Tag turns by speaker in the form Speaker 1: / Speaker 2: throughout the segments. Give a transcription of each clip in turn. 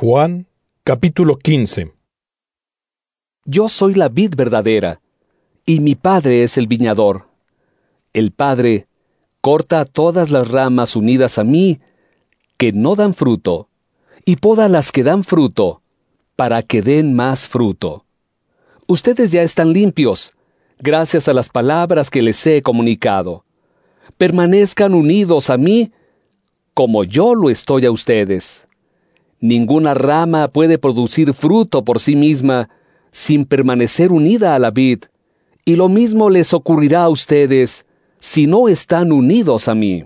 Speaker 1: Juan, capítulo 15.
Speaker 2: Yo soy la vid verdadera, y mi Padre es el viñador. El Padre corta todas las ramas unidas a mí que no dan fruto, y poda las que dan fruto, para que den más fruto. Ustedes ya están limpios, gracias a las palabras que les he comunicado. Permanezcan unidos a mí, como yo lo estoy a ustedes. Ninguna rama puede producir fruto por sí misma sin permanecer unida a la vid, y lo mismo les ocurrirá a ustedes si no están unidos a mí.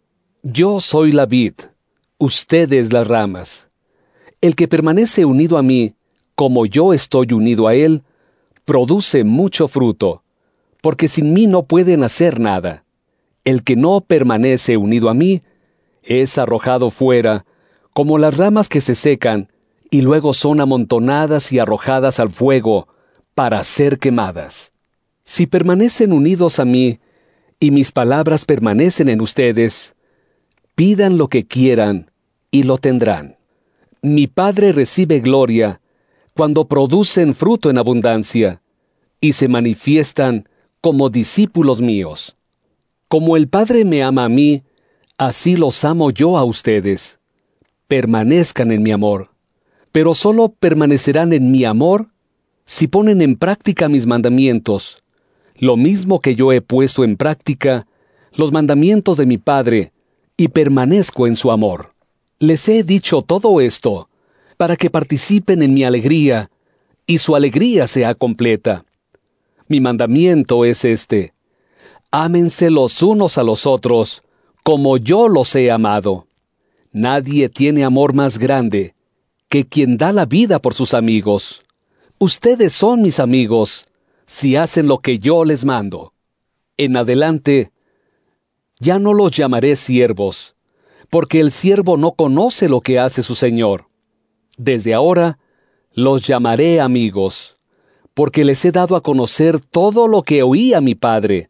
Speaker 2: Yo soy la vid, ustedes las ramas. El que permanece unido a mí, como yo estoy unido a él, produce mucho fruto, porque sin mí no pueden hacer nada. El que no permanece unido a mí es arrojado fuera, como las ramas que se secan, y luego son amontonadas y arrojadas al fuego para ser quemadas. Si permanecen unidos a mí, y mis palabras permanecen en ustedes, pidan lo que quieran, y lo tendrán. Mi Padre recibe gloria cuando producen fruto en abundancia, y se manifiestan como discípulos míos. Como el Padre me ama a mí, así los amo yo a ustedes. Permanezcan en mi amor. Pero solo permanecerán en mi amor si ponen en práctica mis mandamientos, lo mismo que yo he puesto en práctica los mandamientos de mi Padre, y permanezco en su amor. Les he dicho todo esto para que participen en mi alegría, y su alegría sea completa. Mi mandamiento es este: ámense los unos a los otros, como yo los he amado. Nadie tiene amor más grande que quien da la vida por sus amigos. Ustedes son mis amigos, si hacen lo que yo les mando. En adelante, ya no los llamaré siervos, porque el siervo no conoce lo que hace su señor. Desde ahora, los llamaré amigos, porque les he dado a conocer todo lo que oí a mi Padre.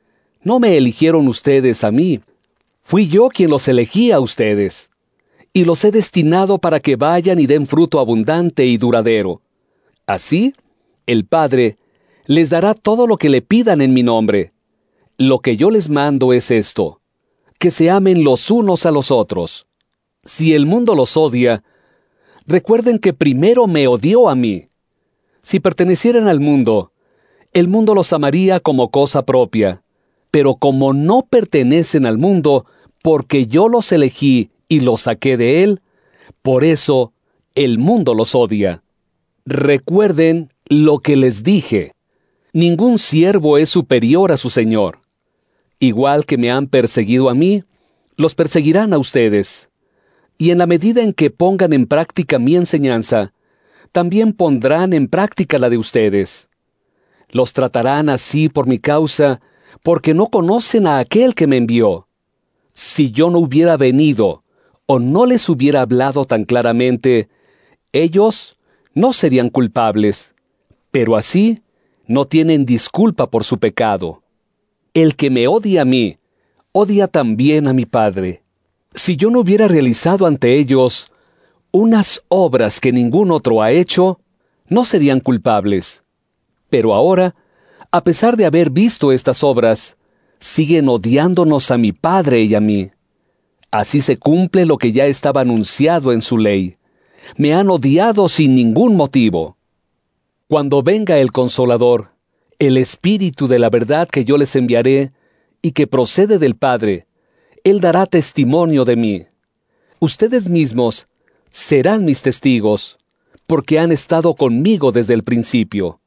Speaker 2: No me eligieron ustedes a mí, fui yo quien los elegí a ustedes, y los he destinado para que vayan y den fruto abundante y duradero. Así, el Padre les dará todo lo que le pidan en mi nombre. Lo que yo les mando es esto: que se amen los unos a los otros. Si el mundo los odia, recuerden que primero me odió a mí. Si pertenecieran al mundo, el mundo los amaría como cosa propia. Pero como no pertenecen al mundo, porque yo los elegí y los saqué de él, por eso el mundo los odia. Recuerden lo que les dije: ningún siervo es superior a su señor. Igual que me han perseguido a mí, los perseguirán a ustedes. Y en la medida en que pongan en práctica mi enseñanza, también pondrán en práctica la de ustedes. Los tratarán así por mi causa, porque no conocen a aquel que me envió. Si yo no hubiera venido, o no les hubiera hablado tan claramente, ellos no serían culpables, pero así no tienen disculpa por su pecado. El que me odia a mí, odia también a mi Padre. Si yo no hubiera realizado ante ellos unas obras que ningún otro ha hecho, no serían culpables. Pero ahora, a pesar de haber visto estas obras, siguen odiándonos a mi Padre y a mí. Así se cumple lo que ya estaba anunciado en su ley. Me han odiado sin ningún motivo. Cuando venga el Consolador, el Espíritu de la verdad que yo les enviaré, y que procede del Padre, Él dará testimonio de mí. Ustedes mismos serán mis testigos, porque han estado conmigo desde el principio.